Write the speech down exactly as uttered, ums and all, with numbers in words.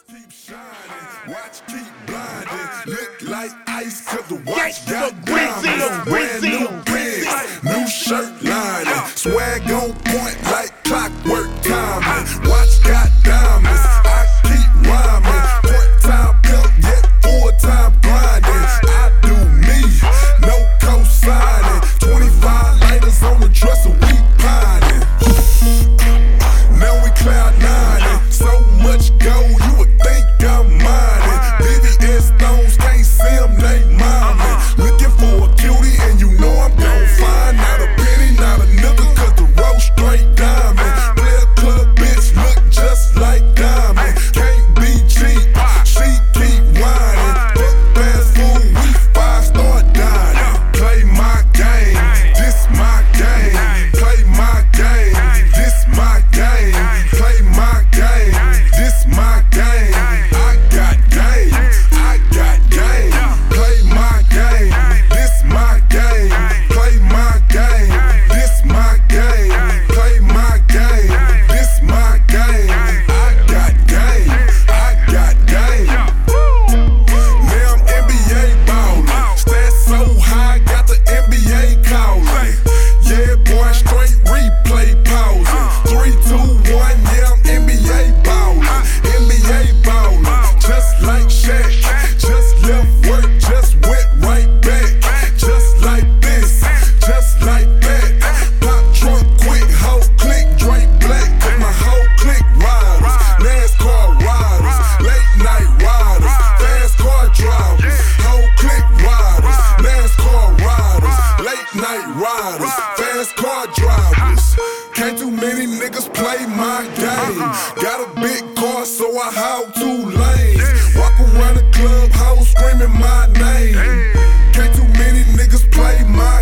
keep shining, watch keep blinding. Look like ice, cause the watch got diamonds. Brand new pants, new shirt lining. Swag on point like clockwork timing. Watch got diamonds, I keep rhyming. Part-time pimp, yet full-time grinding. I do me, no co-signing. Twenty-five lighters on the dresser, we pining. Now we cloud nining. So much gold, you would think I'm mining. V V S stones, can't see them, they miming. Looking for a cutie, and you know I'm gon' find. Not a penny, not a nigga, cause the road straight diamond. Player club bitch, look just like diamond. Can't be cheap, she keep whining. Fuck fast food, we five-star dining. Play my game, this my game. Play my game, this my game. Play my game, this my game. I got game, I got game. Play my game, this my game. Play my game, this my game. Play my game, this my game. I got game, I got game. Now I'm N B A ballin', stats so high, got the N B A callin'. Yeah, boy, straight replay pausing. Three, two, one, yeah, I'm N B A ballin'. N B A ballin', just like Shaq. Just left work, just went right back. Just like this, just like that. Pop trunk quick, whole click, Drake Black. Cause my whole click riders, NASCAR riders, late night riders, fast car drivers. Whole click riders, NASCAR riders, late night riders, fast car drivers. Can't too many niggas play my game. Got a big car, so I hog two lanes. Walk around the club, hoes screaming my name. Can't too many niggas play my